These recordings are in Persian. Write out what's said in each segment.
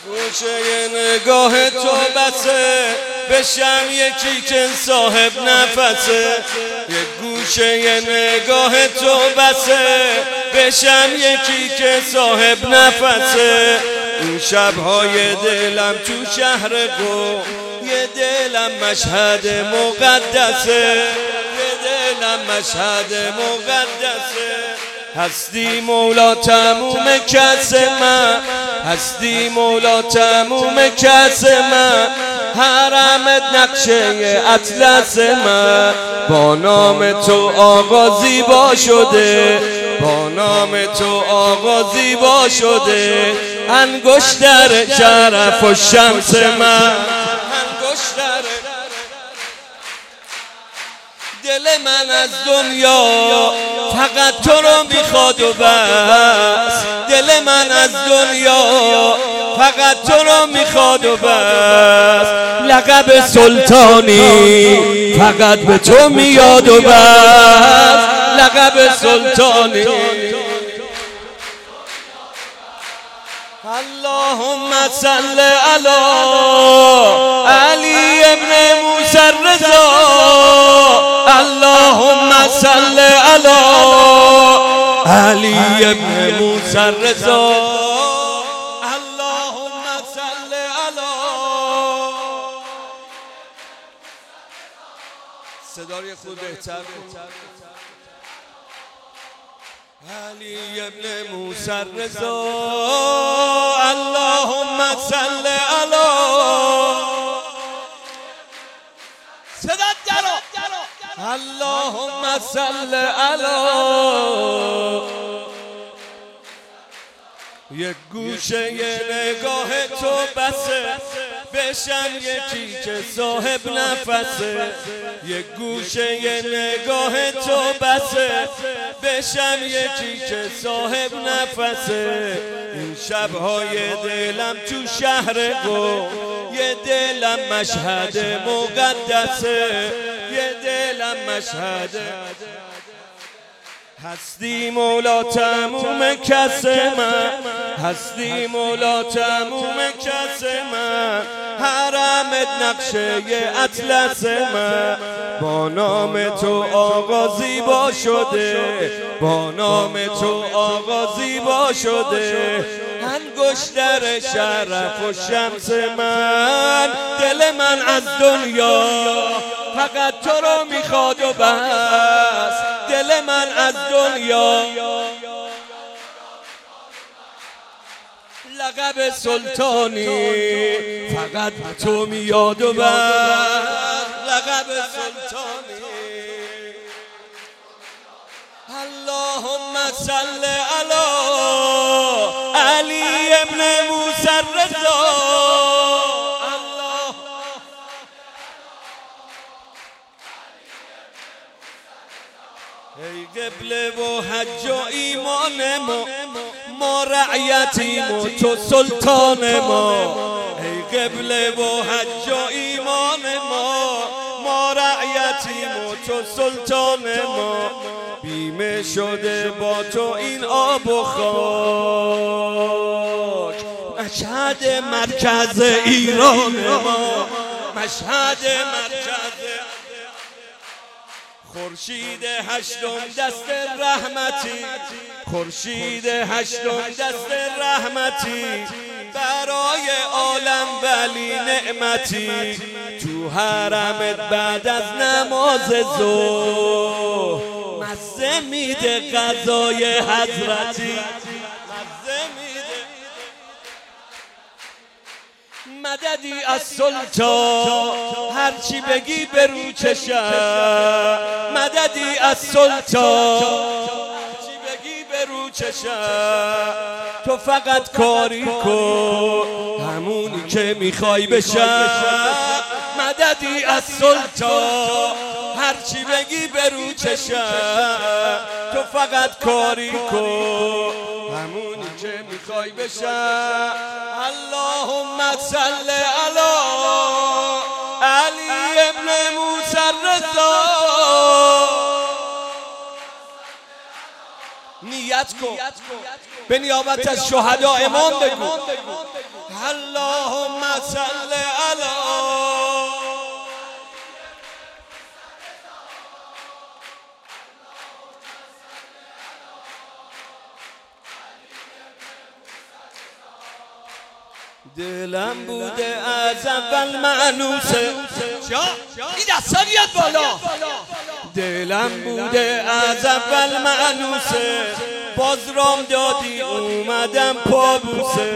گوشه نگاه تو بسه بشم یکی که صاحب نفسه. یک گوشه نگاه تو بسه بشم یکی که صاحب نفسه. این شبهای دلم تو شهر قم یه دلم مشهد مقدسه. یه دلم مشهد مقدسه. هستی مولا تموم کس من، هستی مولا تموم کس من. حرمت نقشه اطلس من. با نام تو آقا زیبا شده، با نام تو آقا زیبا شده. انگشتر شرف و شمس من، انگشتر. دل من از دنیا فقط تو رو میخواد و بس. دل من از دنیا فقط تو رو میخواد و بس. لقب سلطانی فقط به تو میاد و بس. لقب سلطانی. اللهم صل علی علی ابن موسی الرضا. اللهم صل علی علی ابن موسی الرضا. اللهم صل علی. صدای خود بهتر علی ابن موسی الرضا. اللهم صل علی. صدات درو. اللهم صل علی. یک گوشه نگاه تو بسه بشم یکی که صاحب نفسه. یک گوشه نگاه تو بسه بشم یکی که صاحب نفسه. این شبهای دلم تو شهر قم یه دلم مشهد مقدسه. یه دلم مشهد. هستی مولا تموم کس من، هستی مولا تموم کس من. حرمت نقشه اطلس من. با نام تو آقا زیبا شده، با نام تو آقا زیبا شده. انگشتر شرف و شمس من. دل من از دنیا فقط تو رو میخواد و بس. دل من از دنیا لقب سلطانی فقط تو میاد و بس. لقب سلطانی. اللهم صل علی علی ابن موسی الرضا. ای قبله و حج و ایمان ما رعیتیم و تو سلطان ما. ای قبله و حج و ایمان ما رعیتیم و تو سلطان ما. بیمه شده با تو این آب و خاک. مشهد مرکز ایران ما، مشهد مرکز. خورشید هشتم دست رحمتی، خورشید هشتم دست رحمتی. برای عالم ولی نعمتی. تو حرمت بعد از نماز ظهر مزه میده غذای حضرتی. مددی از سلطان هرچی بگی برو چشم. مددی از سلطان هرچی بگی برو چشم. تو فقط کاری کن همونی که میخوای بشم. مددی از سلطان هرچی بگی برو چشم. تو فقط کاری کن همونی که میخوای بشم. اللهم صل علی علی ابن موسی الرضا. نیت کن به نیابت از شهدا امام بگو. اللهم صل علی دلم بوده از اول معنوسه این دستا بیاد بالا. دلم بوده از اول معنوسه باز رام دادی اومدم پابوسه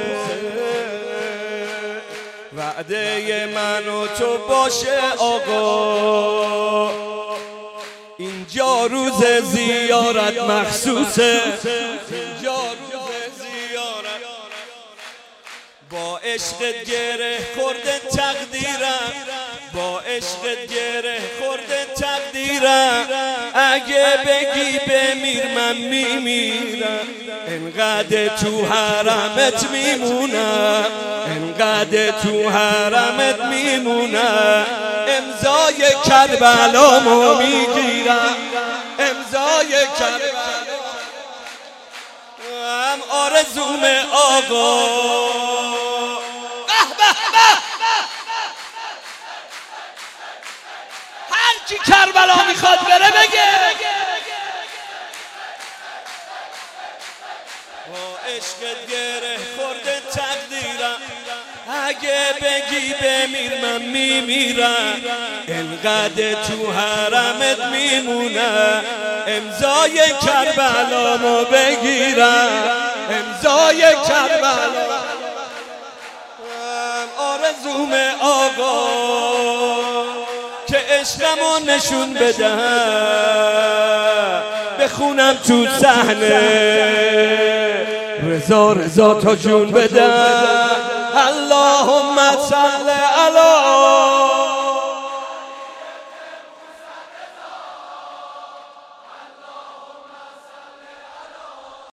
وعده من و تو باشه آقا اینجا روز زیارت مخصوصه اینجا روز زیارت با عشق گره خورده تقدیرم با عشق گره خورده تقدیرم اگه بگی بمیر من میمیرم انقدر تو حرمت میمونم انقدر تو حرمت میمونم امضای کربلامو میگیرم امضای کربلامو هم آرزوم آقا کی کربلا میخواد بره بگه با عشق گره خورده تقدیرم اگه بگی بمیر من میمیرم انقدر تو حرمت میمونم امضای کربلامو بگیرم امضای کربلا آرزوم آقا که عشقمو نشون بدم بخونم تو صحنه رضا رضا تا جون بدم اللهم صل علی